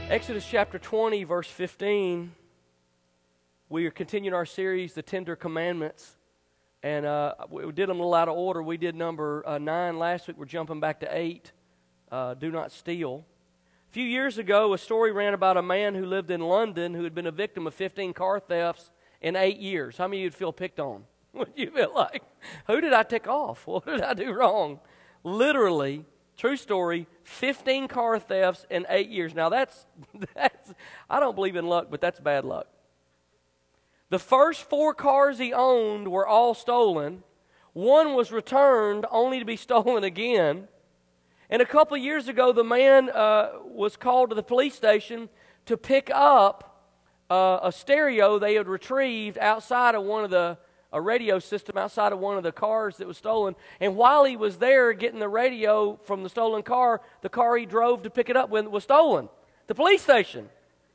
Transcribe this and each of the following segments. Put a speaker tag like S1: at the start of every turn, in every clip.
S1: Exodus chapter 20, verse 15, we are continuing our series, The Tender Commandments, and we did them a little out of order. We did number 9 last week. We're jumping back to 8, do not steal. A few years ago, a story ran about a man who lived in London who had been a victim of 15 car thefts in 8 years. How many of you would feel picked on? Would you feel like, who did I tick off? What did I do wrong? Literally, true story, 15 car thefts in 8 years. Now that's I don't believe in luck, but that's bad luck. The first 4 cars he owned were all stolen. One was returned only to be stolen again. And a couple of years ago, the man was called to the police station to pick up a stereo they had retrieved outside of a radio system outside of one of the cars that was stolen. And while he was there getting the radio from the stolen car, the car he drove to pick it up was stolen. The police station.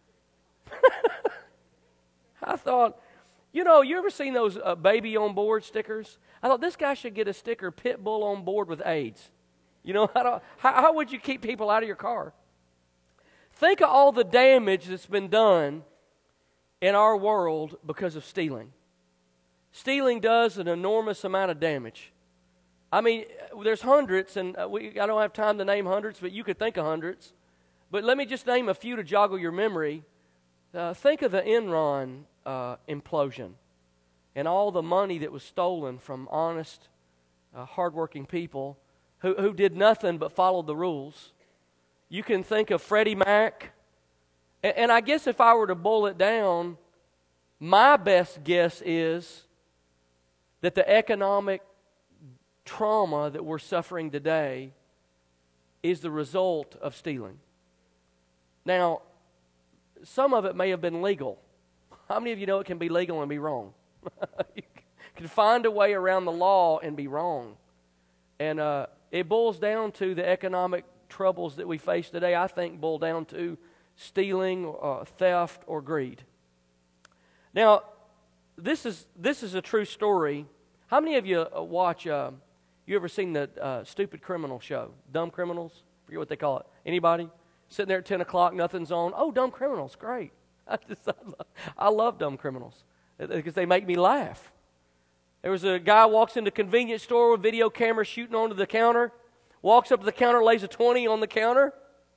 S1: I thought, you ever seen those baby on board stickers? I thought this guy should get a sticker, Pit Bull on board with AIDS. How would you keep people out of your car? Think of all the damage that's been done in our world because of stealing. Stealing does an enormous amount of damage. I mean, there's hundreds, and I don't have time to name hundreds, but you could think of hundreds. But let me just name a few to joggle your memory. Think of the Enron implosion and all the money that was stolen from honest, hardworking people who did nothing but follow the rules. You can think of Freddie Mac. And I guess if I were to boil it down, my best guess is that the economic trauma that we're suffering today is the result of stealing. Now, some of it may have been legal. How many of you know it can be legal and be wrong? You can find a way around the law and be wrong. And it boils down to the economic troubles that we face today, I think, boil down to stealing, theft, or greed. Now, this is a true story. How many of you watch, you ever seen the Stupid Criminal show? Dumb Criminals? I forget what they call it. Anybody? Sitting there at 10 o'clock, nothing's on. Oh, Dumb Criminals, great. I love Dumb Criminals because they make me laugh. There was a guy walks into a convenience store with video camera shooting onto the counter, walks up to the counter, lays a 20 on the counter.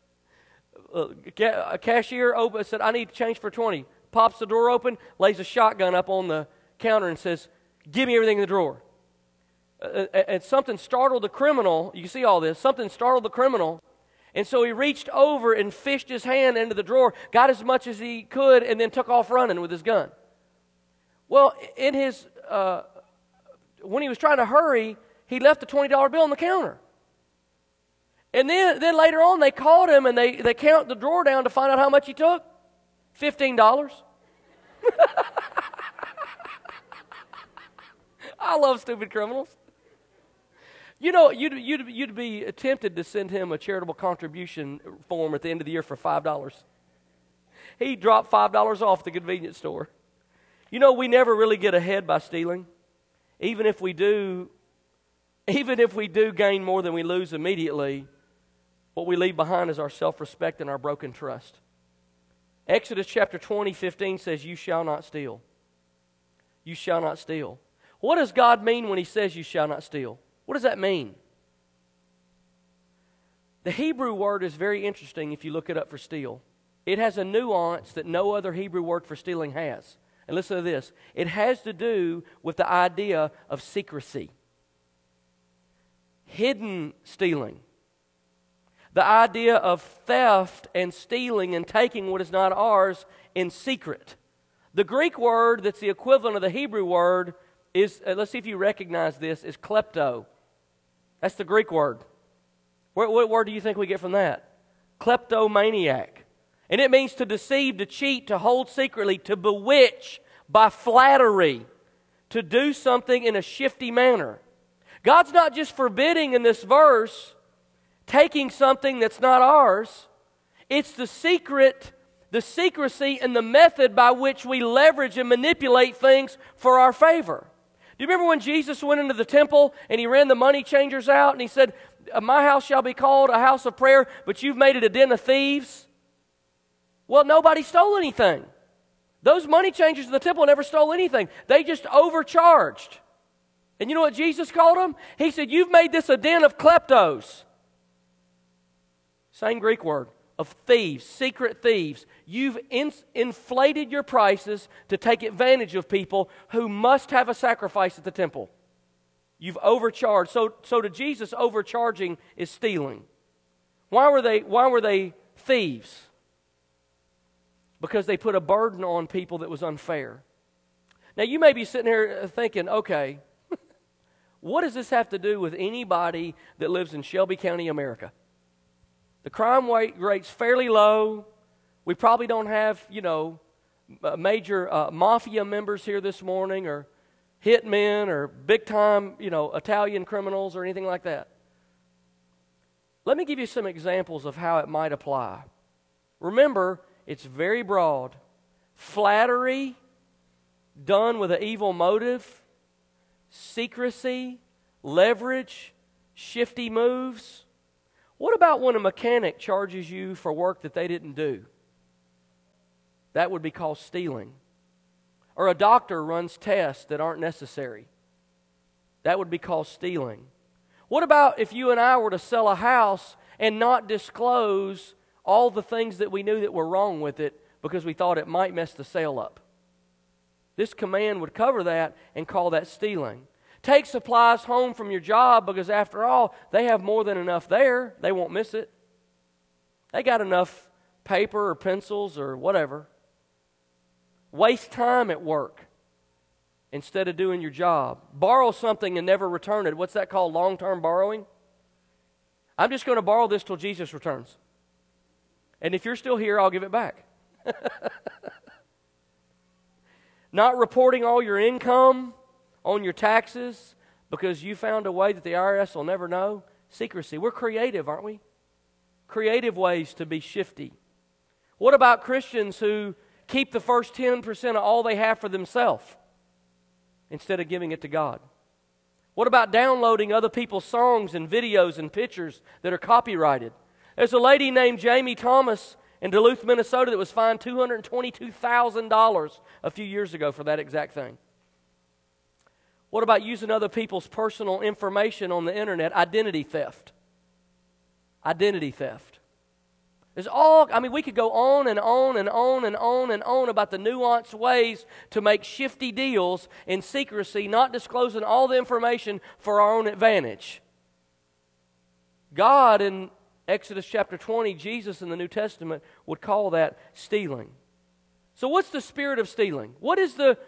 S1: A cashier said, I need change for 20. Pops the door open, lays a shotgun up on the counter and says, give me everything in the drawer. And something startled the criminal. You can see all this. Something startled the criminal. And so he reached over and fished his hand into the drawer, got as much as he could, and then took off running with his gun. Well, in his when he was trying to hurry, he left a $20 bill on the counter. And then later on, they called him, and they count the drawer down to find out how much he took. $15. I love Stupid Criminals. You'd be tempted to send him a charitable contribution form at the end of the year for $5. He dropped $5 off the convenience store. We never really get ahead by stealing. Even if we do gain more than we lose immediately, what we leave behind is our self-respect and our broken trust. Exodus chapter 20:15 says, you shall not steal. You shall not steal. What does God mean when He says you shall not steal? What does that mean? The Hebrew word is very interesting if you look it up for steal. It has a nuance that no other Hebrew word for stealing has. And listen to this. It has to do with the idea of secrecy. Hidden stealing. The idea of theft and stealing and taking what is not ours in secret. The Greek word that's the equivalent of the Hebrew word is, let's see if you recognize this, is klepto. That's the Greek word. What word do you think we get from that? Kleptomaniac. And it means to deceive, to cheat, to hold secretly, to bewitch by flattery, to do something in a shifty manner. God's not just forbidding in this verse taking something that's not ours. It's the secrecy and the method by which we leverage and manipulate things for our favor. Do you remember when Jesus went into the temple and He ran the money changers out and He said, my house shall be called a house of prayer, but you've made it a den of thieves? Well, nobody stole anything. Those money changers in the temple never stole anything. They just overcharged. And you know what Jesus called them? He said, you've made this a den of kleptos. Same Greek word, of thieves, secret thieves. You've inflated your prices to take advantage of people who must have a sacrifice at the temple. You've overcharged. So to Jesus, overcharging is stealing. Why were they thieves? Because they put a burden on people that was unfair. Now you may be sitting here thinking, okay, what does this have to do with anybody that lives in Shelby County, America? The crime rate's fairly low. We probably don't have, major mafia members here this morning, or hitmen, or big-time, Italian criminals, or anything like that. Let me give you some examples of how it might apply. Remember, it's very broad. Flattery done with an evil motive, secrecy, leverage, shifty moves. What about when a mechanic charges you for work that they didn't do? That would be called stealing. Or a doctor runs tests that aren't necessary. That would be called stealing. What about if you and I were to sell a house and not disclose all the things that we knew that were wrong with it because we thought it might mess the sale up? This command would cover that and call that stealing. Take supplies home from your job because after all, they have more than enough there. They won't miss it. They got enough paper or pencils or whatever. Waste time at work instead of doing your job. Borrow something and never return it. What's that called? Long-term borrowing? I'm just going to borrow this till Jesus returns. And if you're still here, I'll give it back. Not reporting all your income on your taxes because you found a way that the IRS will never know. Secrecy. We're creative, aren't we? Creative ways to be shifty. What about Christians who keep the first 10% of all they have for themselves instead of giving it to God? What about downloading other people's songs and videos and pictures that are copyrighted? There's a lady named Jamie Thomas in Duluth, Minnesota that was fined $222,000 a few years ago for that exact thing. What about using other people's personal information on the internet? Identity theft. Identity theft. We could go on and on and on and on and on about the nuanced ways to make shifty deals in secrecy, not disclosing all the information for our own advantage. God in Exodus chapter 20, Jesus in the New Testament would call that stealing. So what's the spirit of stealing? What is the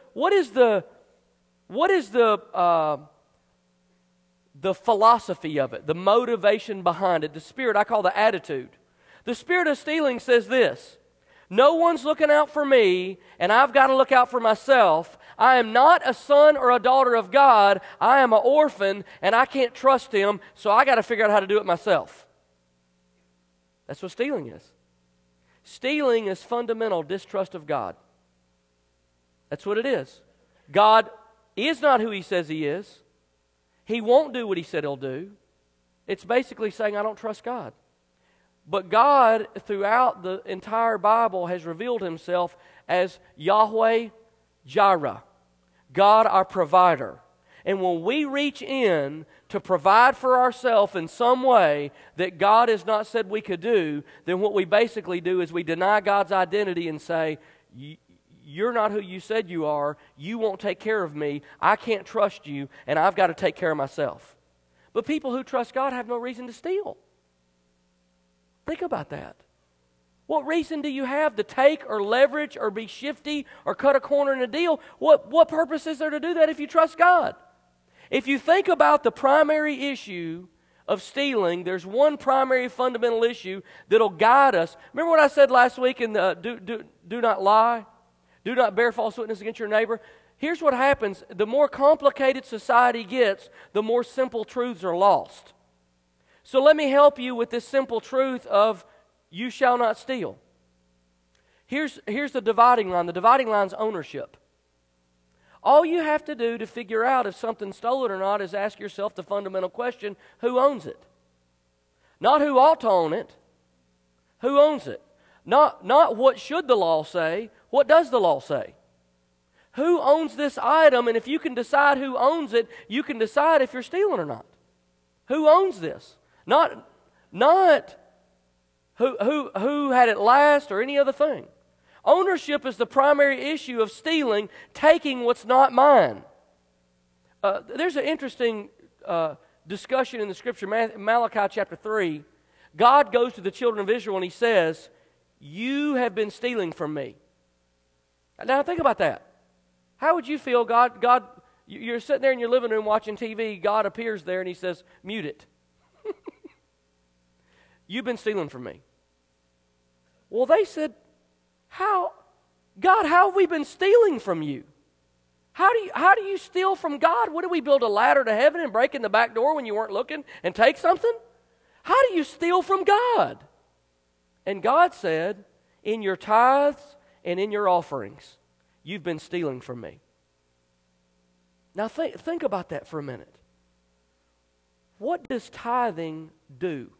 S1: philosophy of it, the motivation behind it, the spirit? I call the attitude. The spirit of stealing says this: no one's looking out for me, and I've got to look out for myself. I am not a son or a daughter of God. I am an orphan, and I can't trust Him, so I got to figure out how to do it myself. That's what stealing is. Stealing is fundamental distrust of God. That's what it is. God is not who He says He is. He won't do what He said He'll do. It's basically saying, I don't trust God. But God, throughout the entire Bible, has revealed Himself as Yahweh Jireh, God our provider. And when we reach in to provide for ourselves in some way that God has not said we could do, then what we basically do is we deny God's identity and say, you're not who you said you are, you won't take care of me, I can't trust you, and I've got to take care of myself. But people who trust God have no reason to steal. Think about that. What reason do you have to take or leverage or be shifty or cut a corner in a deal? What purpose is there to do that if you trust God? If you think about the primary issue of stealing, there's one primary fundamental issue that'll guide us. Remember what I said last week in the do not lie? Do not bear false witness against your neighbor? Here's what happens. The more complicated society gets, the more simple truths are lost. So let me help you with this simple truth of you shall not steal. Here's the dividing line. The dividing line is ownership. All you have to do to figure out if something's stolen or not is ask yourself the fundamental question, who owns it? Not who ought to own it. Who owns it? Not what should the law say, what does the law say? Who owns this item? And if you can decide who owns it, you can decide if you're stealing or not. Who owns this? Not who had it last or any other thing. Ownership is the primary issue of stealing, taking what's not mine. There's an interesting discussion in the Scripture, Malachi chapter 3. God goes to the children of Israel and He says, "You have been stealing from me." Now think about that. How would you feel? God, you're sitting there in your living room watching TV. God appears there and He says, "Mute it." You've been stealing from me. Well, they said, "How, God? How have we been stealing from you? How do you steal from God? What, do we build a ladder to heaven and break in the back door when you weren't looking and take something? How do you steal from God?" And God said, "In your tithes and in your offerings, you've been stealing from me." Now think about that for a minute. What does tithing do?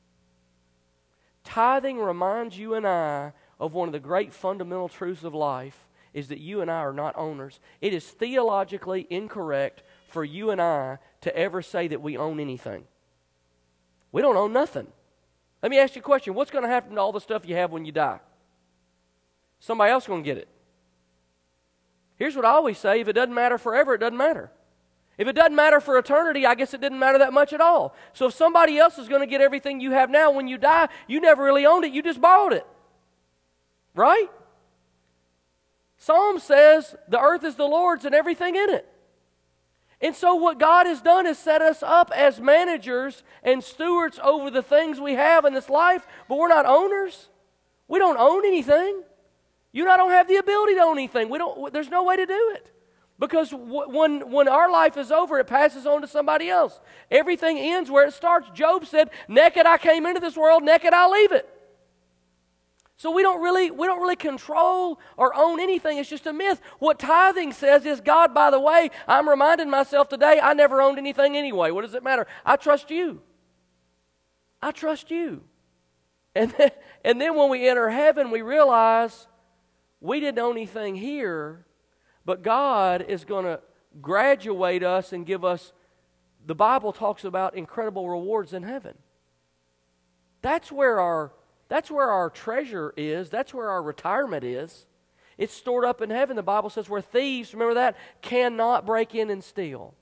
S1: Tithing reminds you and I of one of the great fundamental truths of life, is that you and I are not owners. It is theologically incorrect for you and I to ever say that we own anything. We don't own nothing. Let me ask you a question. What's going to happen to all the stuff you have when you die? Somebody else is going to get it. Here's what I always say: if it doesn't matter forever, it doesn't matter. If it doesn't matter for eternity, I guess it didn't matter that much at all. So if somebody else is going to get everything you have now when you die, you never really owned it, you just borrowed it. Right? Psalm says the earth is the Lord's and everything in it. And so what God has done is set us up as managers and stewards over the things we have in this life, but we're not owners. We don't own anything. You and I don't have the ability to own anything. There's no way to do it. Because when our life is over, it passes on to somebody else. Everything ends where it starts. Job said, "Naked I came into this world, naked I'll leave it." So we don't really control or own anything. It's just a myth. What tithing says is, God, by the way, I'm reminding myself today, I never owned anything anyway. What does it matter? I trust you. I trust you. And then when we enter heaven, we realize we didn't own anything here, but God is going to graduate us and give us, the Bible talks about incredible rewards in heaven. That's where our treasure is. That's where our retirement is. It's stored up in heaven. The Bible says where thieves, remember that, cannot break in and steal.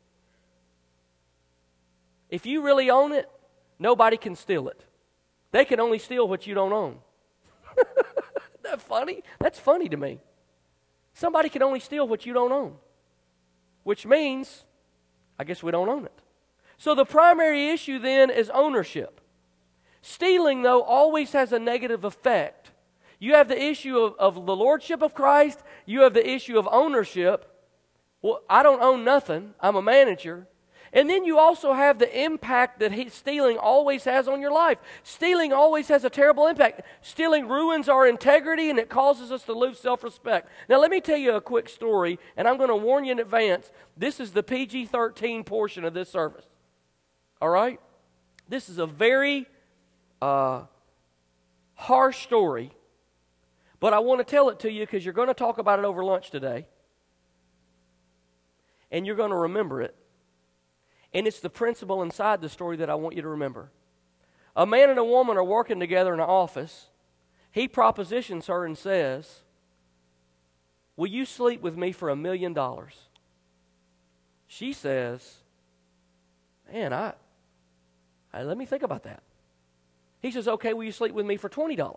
S1: If you really own it, nobody can steal it. They can only steal what you don't own. Isn't that funny? That's funny to me. Somebody can only steal what you don't own, which means, I guess we don't own it. So the primary issue then is ownership. Stealing, though, always has a negative effect. You have the issue of the lordship of Christ. You have the issue of ownership. Well, I don't own nothing. I'm a manager. And then you also have the impact that stealing always has on your life. Stealing always has a terrible impact. Stealing ruins our integrity, and it causes us to lose self-respect. Now, let me tell you a quick story, and I'm going to warn you in advance. This is the PG-13 portion of this service. All right? This is a very harsh story, but I want to tell it to you because you're going to talk about it over lunch today, and you're going to remember it. And it's the principle inside the story that I want you to remember. A man and a woman are working together in an office. He propositions her and says, "Will you sleep with me for $1 million?" She says, "Man, let me think about that." He says, "Okay, will you sleep with me for $20?"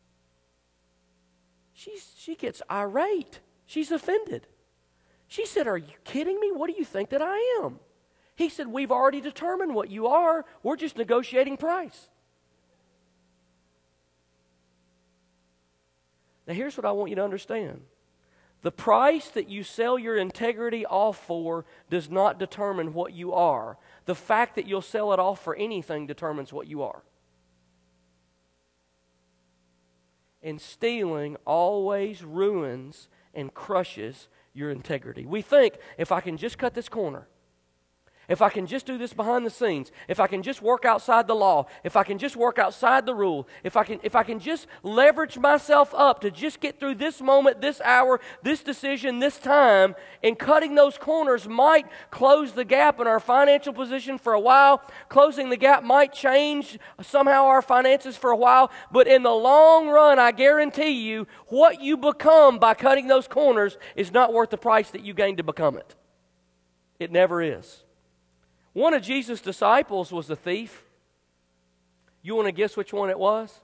S1: She gets irate. She's offended. She said, "Are you kidding me? What do you think that I am?" He said, "We've already determined what you are. We're just negotiating price." Now here's what I want you to understand. The price that you sell your integrity off for does not determine what you are. The fact that you'll sell it off for anything determines what you are. And stealing always ruins and crushes your integrity. We think, if I can just cut this corner, if I can just do this behind the scenes, if I can just work outside the law, if I can just work outside the rule, if I can just leverage myself up to just get through this moment, this hour, this decision, this time, and cutting those corners might close the gap in our financial position for a while. Closing the gap might change somehow our finances for a while, but in the long run, I guarantee you, what you become by cutting those corners is not worth the price that you gain to become it. It never is. One of Jesus' disciples was a thief. You want to guess which one it was?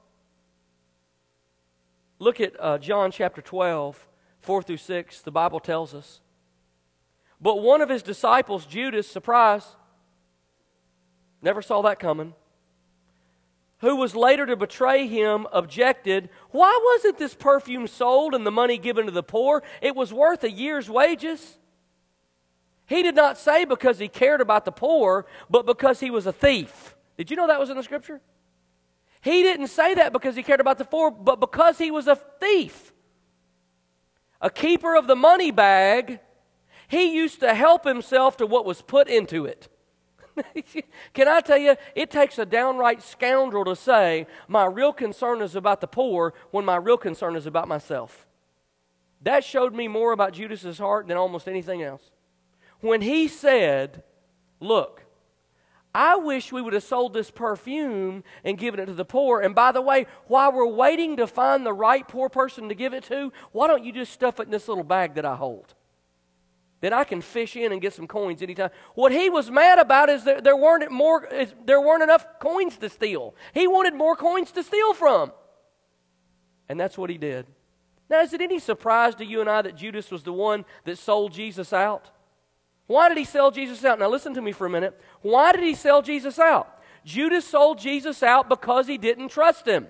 S1: Look at John chapter 12, 4 through 6. The Bible tells us. But one of his disciples, Judas, surprise, never saw that coming, who was later to betray him, objected, "Why wasn't this perfume sold and the money given to the poor? It was worth a year's wages." He did not say because he cared about the poor, but because he was a thief. Did you know that was in the Scripture? He didn't say that because he cared about the poor, but because he was a thief. A keeper of the money bag, he used to help himself to what was put into it. Can I tell you, it takes a downright scoundrel to say, my real concern is about the poor, when my real concern is about myself. That showed me more about Judas's heart than almost anything else. When he said, look, I wish we would have sold this perfume and given it to the poor. And by the way, while we're waiting to find the right poor person to give it to, why don't you just stuff it in this little bag that I hold? Then I can fish in and get some coins anytime. What he was mad about is that there weren't enough coins to steal. He wanted more coins to steal from. And that's what he did. Now, is it any surprise to you and I that Judas was the one that sold Jesus out? Why did he sell Jesus out? Now listen to me for a minute. Why did he sell Jesus out? Judas sold Jesus out because he didn't trust him.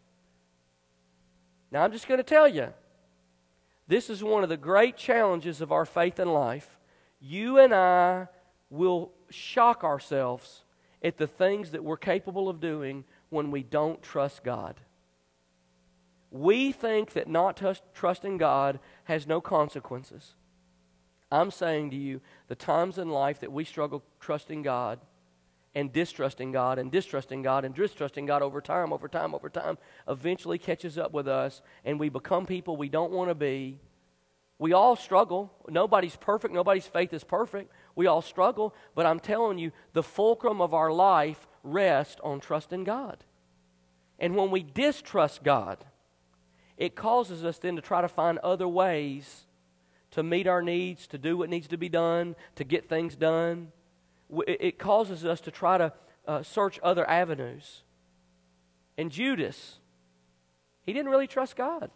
S1: Now I'm just going to tell you, this is one of the great challenges of our faith in life. You and I will shock ourselves at the things that we're capable of doing when we don't trust God. We think that not trusting God has no consequences. I'm saying to you, the times in life that we struggle trusting God and distrusting God and distrusting God and distrusting God over time, eventually catches up with us and we become people we don't want to be. We all struggle. Nobody's perfect. Nobody's faith is perfect. We all struggle. But I'm telling you, the fulcrum of our life rests on trusting God. And when we distrust God, it causes us then to try to find other ways to meet our needs, to do what needs to be done, to get things done. It causes us to try to search other avenues. And Judas, he didn't really trust God.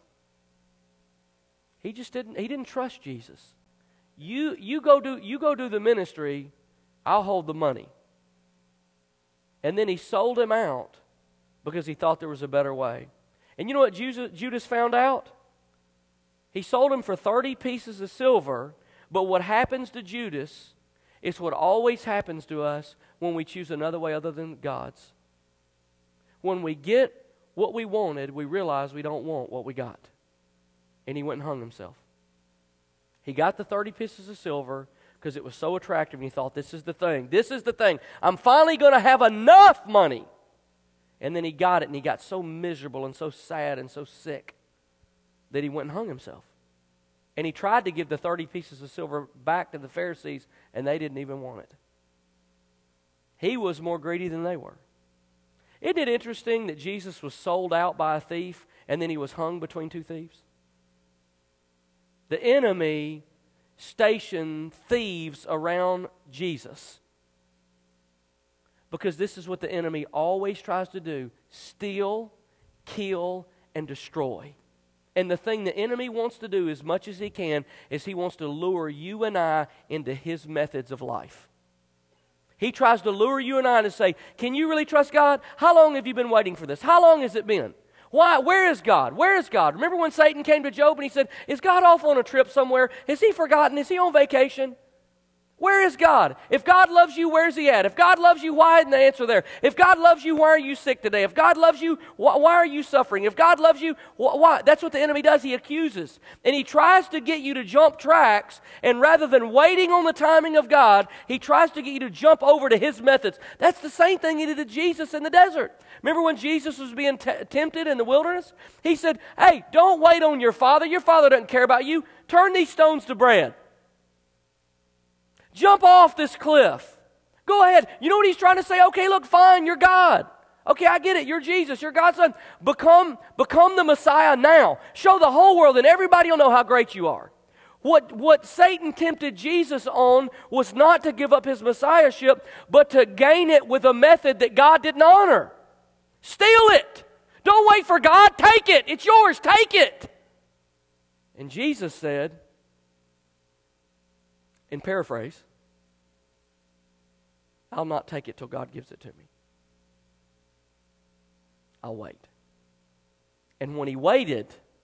S1: He didn't trust Jesus. You go do the ministry, I'll hold the money. And then he sold him out because he thought there was a better way. And you know what Judas found out? He sold him for 30 pieces of silver, but what happens to Judas is what always happens to us when we choose another way other than God's. When we get what we wanted, we realize we don't want what we got. And he went and hung himself. He got the 30 pieces of silver because it was so attractive and he thought, this is the thing. This is the thing. I'm finally going to have enough money. And then he got it and he got so miserable and so sad and so sick that he went and hung himself. And he tried to give the 30 pieces of silver back to the Pharisees, and they didn't even want it. He was more greedy than they were. Isn't it interesting that Jesus was sold out by a thief, and then he was hung between two thieves? The enemy stationed thieves around Jesus, because this is what the enemy always tries to do: steal, kill, and destroy. And the thing the enemy wants to do as much as he can is he wants to lure you and I into his methods of life. He tries to lure you and I to say, can you really trust God? How long have you been waiting for this? How long has it been? Why? Where is God? Where is God? Remember when Satan came to Job and he said, is God off on a trip somewhere? Has he forgotten? Is he on vacation? Where is God? If God loves you, where's He at? If God loves you, why isn't the answer there? If God loves you, why are you sick today? If God loves you, why are you suffering? If God loves you, why? That's what the enemy does. He accuses. And he tries to get you to jump tracks, and rather than waiting on the timing of God, he tries to get you to jump over to his methods. That's the same thing he did to Jesus in the desert. Remember when Jesus was being tempted in the wilderness? He said, hey, don't wait on your father. Your father doesn't care about you. Turn these stones to bread. Jump off this cliff. Go ahead. You know what he's trying to say? Okay, look, fine, you're God. Okay, I get it. You're Jesus. You're God's son. Become the Messiah now. Show the whole world, and everybody will know how great you are. What Satan tempted Jesus on was not to give up his messiahship, but to gain it with a method that God didn't honor. Steal it. Don't wait for God. Take it. It's yours. Take it. And Jesus said, in paraphrase, I'll not take it till God gives it to me. I'll wait. And when he waited,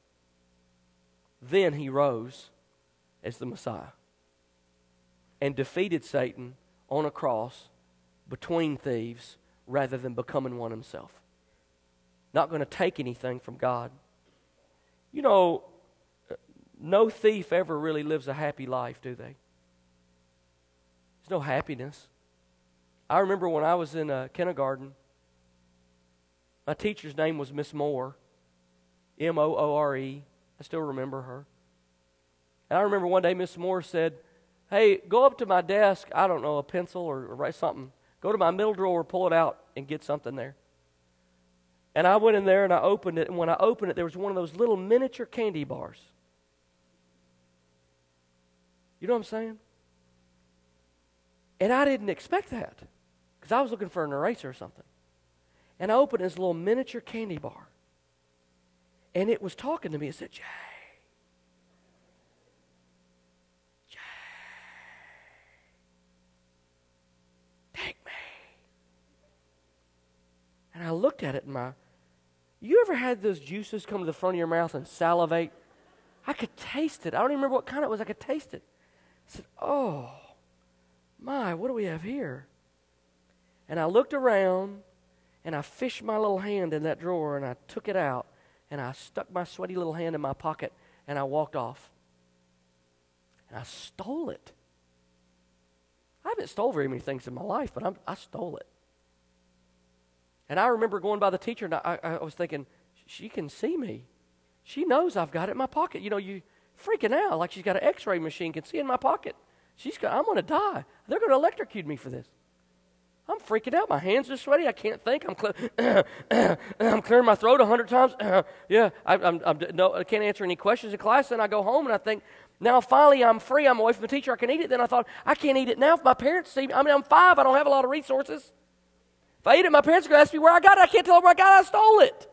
S1: then he rose as the Messiah and defeated Satan on a cross between thieves rather than becoming one himself. Not going to take anything from God. You know, no thief ever really lives a happy life, do they? There's no happiness. I remember when I was in kindergarten, my teacher's name was Miss Moore, M-O-O-R-E. I still remember her. And I remember one day Miss Moore said, hey, go up to my desk, I don't know, a pencil or write something. Go to my middle drawer, pull it out, and get something there. And I went in there and I opened it, and when I opened it, there was one of those little miniature candy bars. You know what I'm saying? And I didn't expect that, because I was looking for an eraser or something. And I opened this little miniature candy bar. And it was talking to me. It said, Jay. Take me. And I looked at it and you ever had those juices come to the front of your mouth and salivate? I could taste it. I don't even remember what kind it was. I could taste it. I said, oh, my, what do we have here? And I looked around, and I fished my little hand in that drawer, and I took it out, and I stuck my sweaty little hand in my pocket, and I walked off. And I stole it. I haven't stole very many things in my life, but I stole it. And I remember going by the teacher, and I was thinking, she can see me. She knows I've got it in my pocket. You know, you freaking out like she's got an x-ray machine, can see in my pocket. I'm going to die. They're going to electrocute me for this. I'm freaking out. My hands are sweaty. I can't think. I'm clearing my throat 100 times. I can't answer any questions in class. Then I go home and I think, now finally I'm free. I'm away from the teacher. I can eat it. Then I thought, I can't eat it now if my parents see me. I mean, I'm 5. I don't have a lot of resources. If I eat it, my parents are going to ask me where I got it. I can't tell them where I got it. I stole it.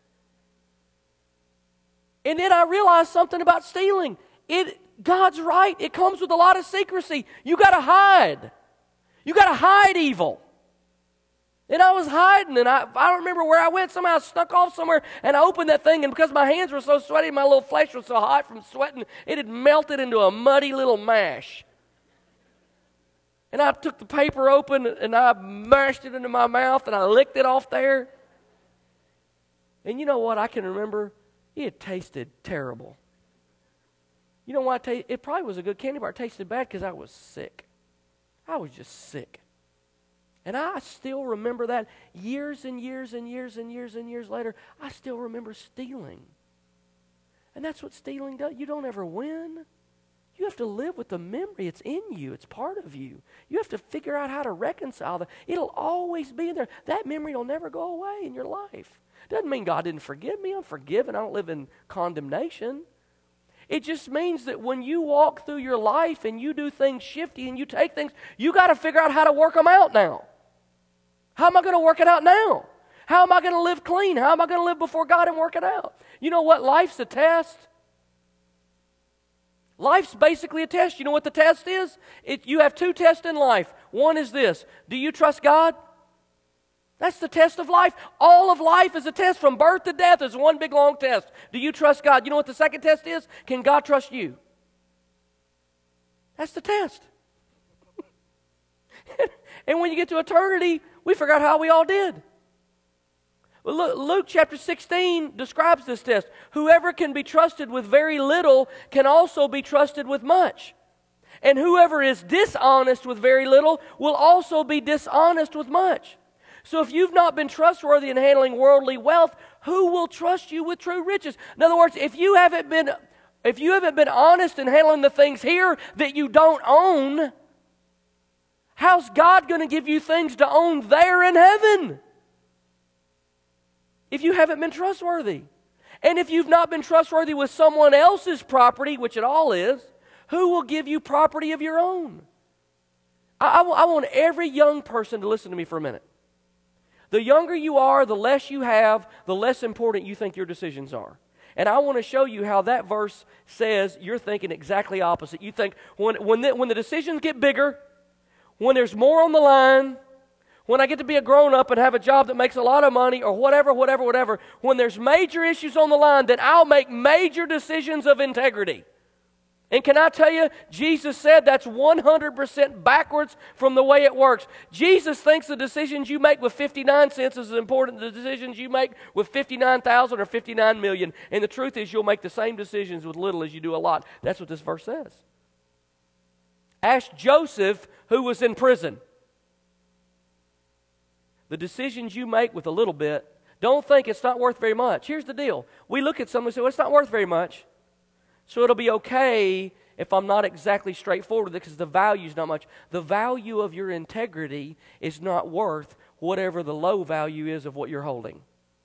S1: And then I realized something about stealing. God's right. It comes with a lot of secrecy. You got to hide. You got to hide evil. And I was hiding, and I don't remember where I went. Somehow I snuck off somewhere, and I opened that thing, and because my hands were so sweaty, my little flesh was so hot from sweating, it had melted into a muddy little mash. And I took the paper open, and I mashed it into my mouth, and I licked it off there. And you know what? I can remember it tasted terrible. You know what? It probably was a good candy bar. It tasted bad because I was sick. I was just sick. And I still remember that years and years and years and years and years later. I still remember stealing. And that's what stealing does. You don't ever win. You have to live with the memory. It's in you. It's part of you. You have to figure out how to reconcile that. It'll always be in there. That memory will never go away in your life. Doesn't mean God didn't forgive me. I'm forgiven. I don't live in condemnation. It just means that when you walk through your life and you do things shifty and you take things, you got to figure out how to work them out now. How am I going to work it out now? How am I going to live clean? How am I going to live before God and work it out? You know what? Life's a test. Life's basically a test. You know what the test is? You have 2 tests in life. One is this. Do you trust God? That's the test of life. All of life is a test. From birth to death is one big long test. Do you trust God? You know what the second test is? Can God trust you? That's the test. And when you get to eternity, we forgot how we all did. Well, Luke chapter 16 describes this test. Whoever can be trusted with very little can also be trusted with much. And whoever is dishonest with very little will also be dishonest with much. So if you've not been trustworthy in handling worldly wealth, who will trust you with true riches? In other words, if you haven't been honest in handling the things here that you don't own, how's God going to give you things to own there in heaven? If you haven't been trustworthy. And if you've not been trustworthy with someone else's property, which it all is, who will give you property of your own? I want every young person to listen to me for a minute. The younger you are, the less you have, the less important you think your decisions are. And I want to show you how that verse says you're thinking exactly opposite. You think when the decisions get bigger, when there's more on the line, when I get to be a grown-up and have a job that makes a lot of money or whatever, when there's major issues on the line, then I'll make major decisions of integrity. And can I tell you, Jesus said that's 100% backwards from the way it works. Jesus thinks the decisions you make with 59 cents is as important as the decisions you make with 59,000 or 59 million. And the truth is you'll make the same decisions with little as you do a lot. That's what this verse says. Ask Joseph, who was in prison. The decisions you make with a little bit, don't think it's not worth very much. Here's the deal. We look at someone and say, well, it's not worth very much. So it'll be okay if I'm not exactly straightforward with it because the value is not much. The value of your integrity is not worth whatever the low value is of what you're holding.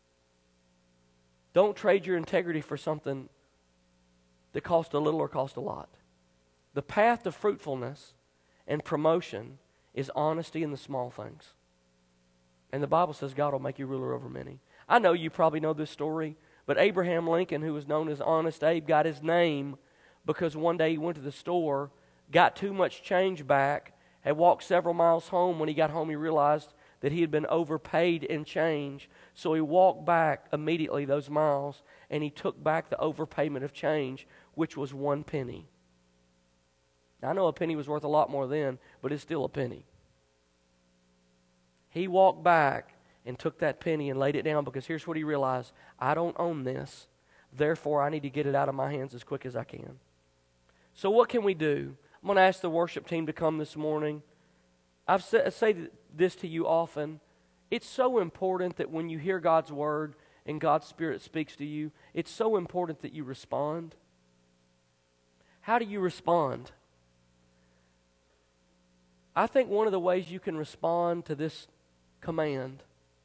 S1: Don't trade your integrity for something that costs a little or costs a lot. The path to fruitfulness and promotion is honesty in the small things. And the Bible says God will make you ruler over many. I know you probably know this story. But Abraham Lincoln, who was known as Honest Abe, got his name because one day he went to the store, got too much change back, had walked several miles home. When he got home, he realized that he had been overpaid in change. So he walked back immediately those miles, and he took back the overpayment of change, which was 1 penny. Now, I know a penny was worth a lot more then, but it's still a penny. He walked back and took that penny and laid it down because here's what he realized. I don't own this. Therefore, I need to get it out of my hands as quick as I can. So what can we do? I'm going to ask the worship team to come this morning. I say this to you often. It's so important that when you hear God's word and God's Spirit speaks to you, it's so important that you respond. How do you respond? I think one of the ways you can respond to this command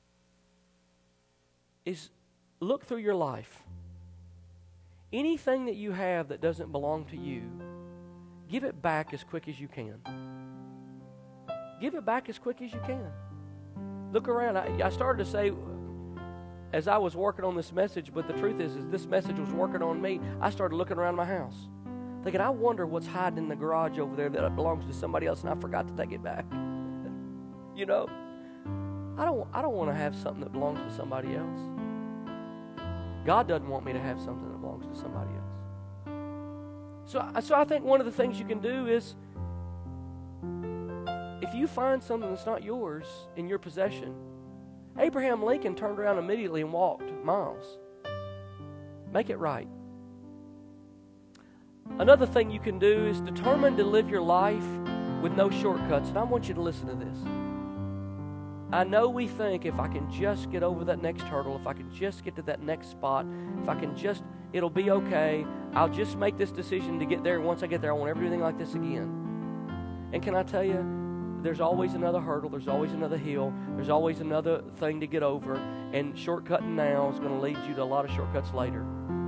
S1: is look through your life. Anything that you have that doesn't belong to you, give it back as quick as you can. Give it back as quick as you can. Look around. I started to say, as I was working on this message, but the truth is this message was working on me, I started looking around my house, thinking, I wonder what's hiding in the garage over there that belongs to somebody else and I forgot to take it back. You know? I don't want to have something that belongs to somebody else. God doesn't want me to have something that belongs to somebody else. So I think one of the things you can do is, if you find something that's not yours in your possession, Abraham Lincoln turned around immediately and walked miles. Make it right. Another thing you can do is determine to live your life with no shortcuts. And I want you to listen to this. I know we think if I can just get over that next hurdle, if I can just get to that next spot, if I can just, it'll be okay. I'll just make this decision to get there. And once I get there, I won't ever do anything like this again. And can I tell you, there's always another hurdle. There's always another hill. There's always another thing to get over. And shortcutting now is going to lead you to a lot of shortcuts later.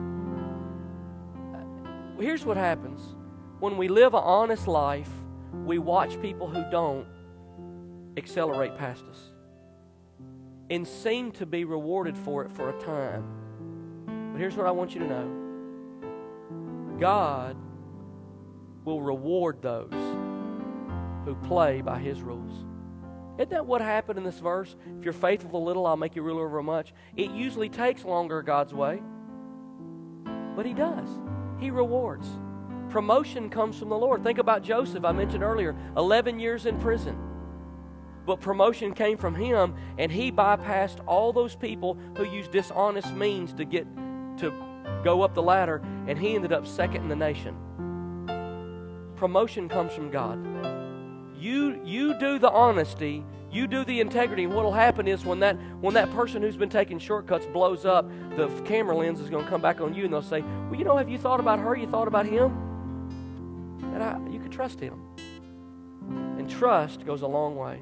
S1: Here's what happens. When we live an honest life, we watch people who don't accelerate past us and seem to be rewarded for it for a time. But here's what I want you to know. God will reward those who play by His rules. Isn't that what happened in this verse? If you're faithful to little, I'll make you ruler over much. It usually takes longer God's way, but He does. He rewards. Promotion comes from the Lord. Think about Joseph, I mentioned earlier, 11 years in prison. but promotion came from him, and he bypassed all those people who used dishonest means to go up the ladder, and he ended up second in the nation. Promotion comes from God. You do the honesty, you do the integrity, and what will happen is when that person who's been taking shortcuts blows up, the camera lens is going to come back on you, and they'll say, well, have you thought about her? You thought about him? And you can trust him. And trust goes a long way.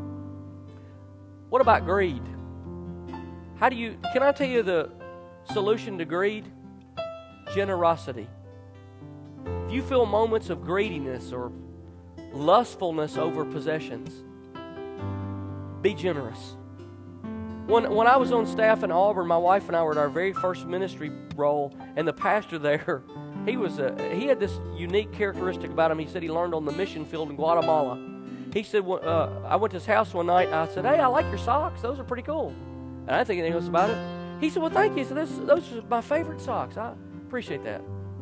S1: What about greed? Can I tell you the solution to greed? Generosity. If you feel moments of greediness or lustfulness over possessions, be generous. When I was on staff in Auburn, my wife and I were at our very first ministry role, and the pastor there, he had this unique characteristic about him. He said he learned on the mission field in Guatemala. He said, I went to his house one night, and I said, hey, I like your socks. Those are pretty cool. And I didn't think anything else about it. He said, well, thank you. He said, those are my favorite socks. I appreciate that.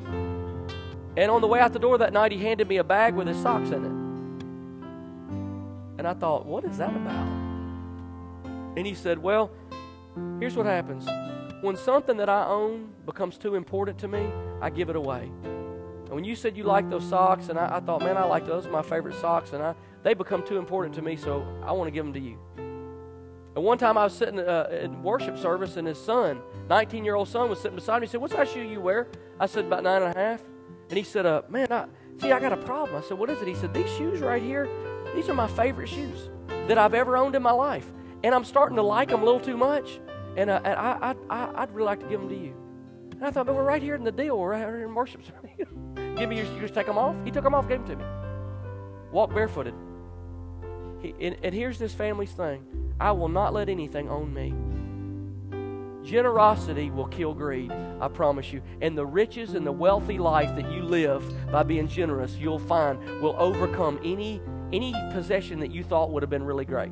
S1: And on the way out the door that night, he handed me a bag with his socks in it. And I thought, what is that about? And he said, well, here's what happens. When something that I own becomes too important to me, I give it away. And when you said you like those socks, and I thought, man, I like those. Those are my favorite socks, and they become too important to me, so I want to give them to you. And one time I was sitting in worship service, and his son, 19-year-old son, was sitting beside me. He said, what size shoe you wear? I said, about 9.5. And he said, man, I got a problem. I said, what is it? He said, these shoes right here, these are my favorite shoes that I've ever owned in my life. And I'm starting to like them a little too much. And I'd really like to give them to you. And I thought, but we're right here in the deal. We're right here in worship service. Give me you just take them off. He took them off, gave them to me. Walked barefooted. And here's this family's thing. I will not let anything own me. Generosity will kill greed, I promise you. And the riches and the wealthy life that you live by being generous, you'll find will overcome any possession that you thought would have been really great.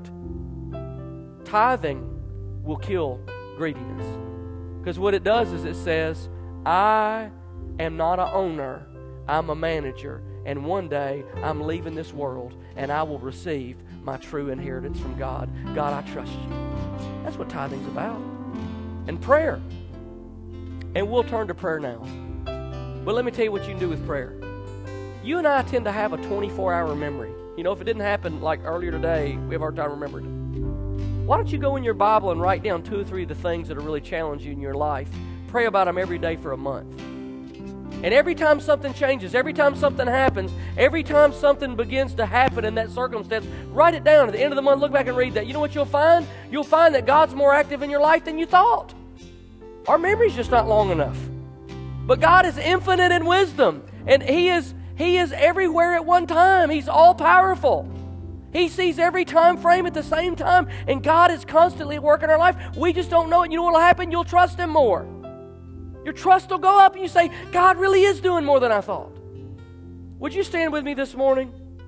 S1: Tithing will kill greediness. Because what it does is it says, I am not an owner, I'm a manager. And one day I'm leaving this world and I will receive my true inheritance from God. God, I trust you. That's what tithing's about. And prayer. And we'll turn to prayer now. But let me tell you what you can do with prayer. You and I tend to have a 24-hour memory. If it didn't happen like earlier today, we have a hard time remembering it. Why don't you go in your Bible and write down 2 or 3 of the things that are really challenging you in your life? Pray about them every day for a month. And every time something changes, every time something happens, every time something begins to happen in that circumstance, write it down. At the end of the month, look back and read that. You know what you'll find? You'll find that God's more active in your life than you thought. Our memory's just not long enough. But God is infinite in wisdom. And He is everywhere at one time. He's all-powerful. He sees every time frame at the same time. And God is constantly at work in our life. We just don't know it. You know what will happen? You'll trust Him more. Your trust will go up and you say, God really is doing more than I thought. Would you stand with me this morning?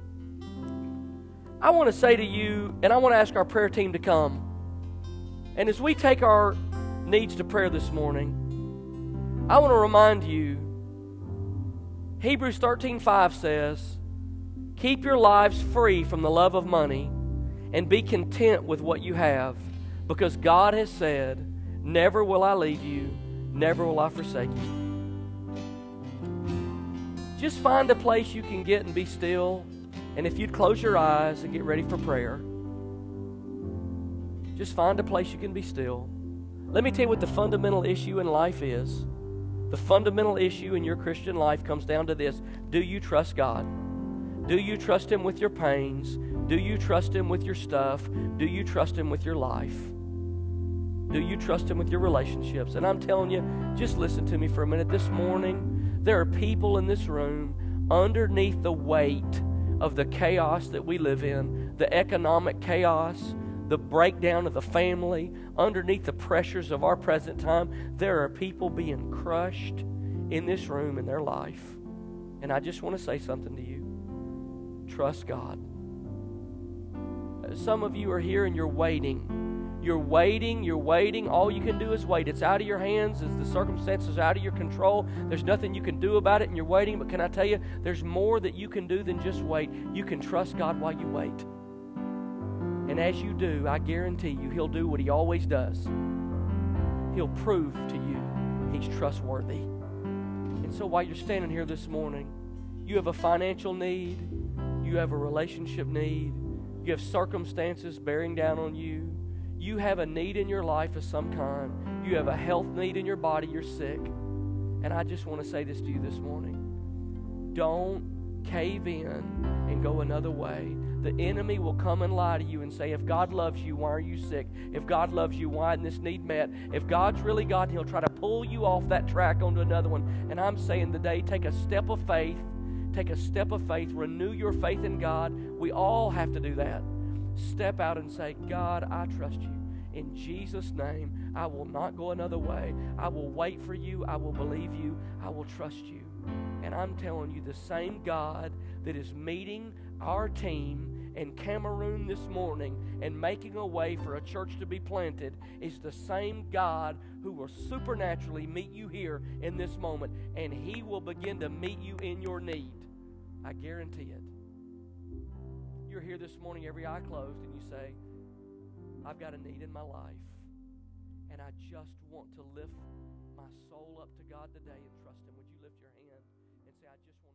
S1: I want to say to you, and I want to ask our prayer team to come. And as we take our needs to prayer this morning, I want to remind you, Hebrews 13:5 says, keep your lives free from the love of money and be content with what you have, because God has said, never will I leave you, never will I forsake you. Just find a place you can get and be still. And if you'd close your eyes and get ready for prayer, just find a place you can be still. Let me tell you what the fundamental issue in life is. The fundamental issue in your Christian life comes down to this. Do you trust God? Do you trust Him with your pains? Do you trust Him with your stuff? Do you trust Him with your life? Do you trust Him with your relationships? And I'm telling you, just listen to me for a minute. This morning, there are people in this room underneath the weight of the chaos that we live in, the economic chaos, the breakdown of the family, underneath the pressures of our present time. There are people being crushed in this room in their life. And I just want to say something to you. Trust God. Some of you are here and you're waiting. You're waiting. All you can do is wait. It's out of your hands. The circumstances out of your control. There's nothing you can do about it, and you're waiting. But can I tell you, there's more that you can do than just wait. You can trust God while you wait. And And as you do, I guarantee you, He'll do what He always does. He'll prove to you He's trustworthy. And so while you're standing here this morning, you have a financial need, you have a relationship need, you have circumstances bearing down on you, you have a need in your life of some kind, you have a health need in your body, you're sick. And I just want to say this to you this morning. Don't cave in and go another way. The enemy will come and lie to you and say, if God loves you, why are you sick? If God loves you, why isn't this need met? If God's really God, He'll try to pull you off that track onto another one. And I'm saying today, take a step of faith. Take a step of faith. Renew your faith in God. We all have to do that. Step out and say, God, I trust you. In Jesus' name, I will not go another way. I will wait for you. I will believe you. I will trust you. And I'm telling you, the same God that is meeting our team in Cameroon this morning and making a way for a church to be planted is the same God who will supernaturally meet you here in this moment, and He will begin to meet you in your need. I guarantee it. You're here this morning, every eye closed, and you say, I've got a need in my life, and I just want to lift my soul up to God today and trust Him. Would you lift your hand and say, I just want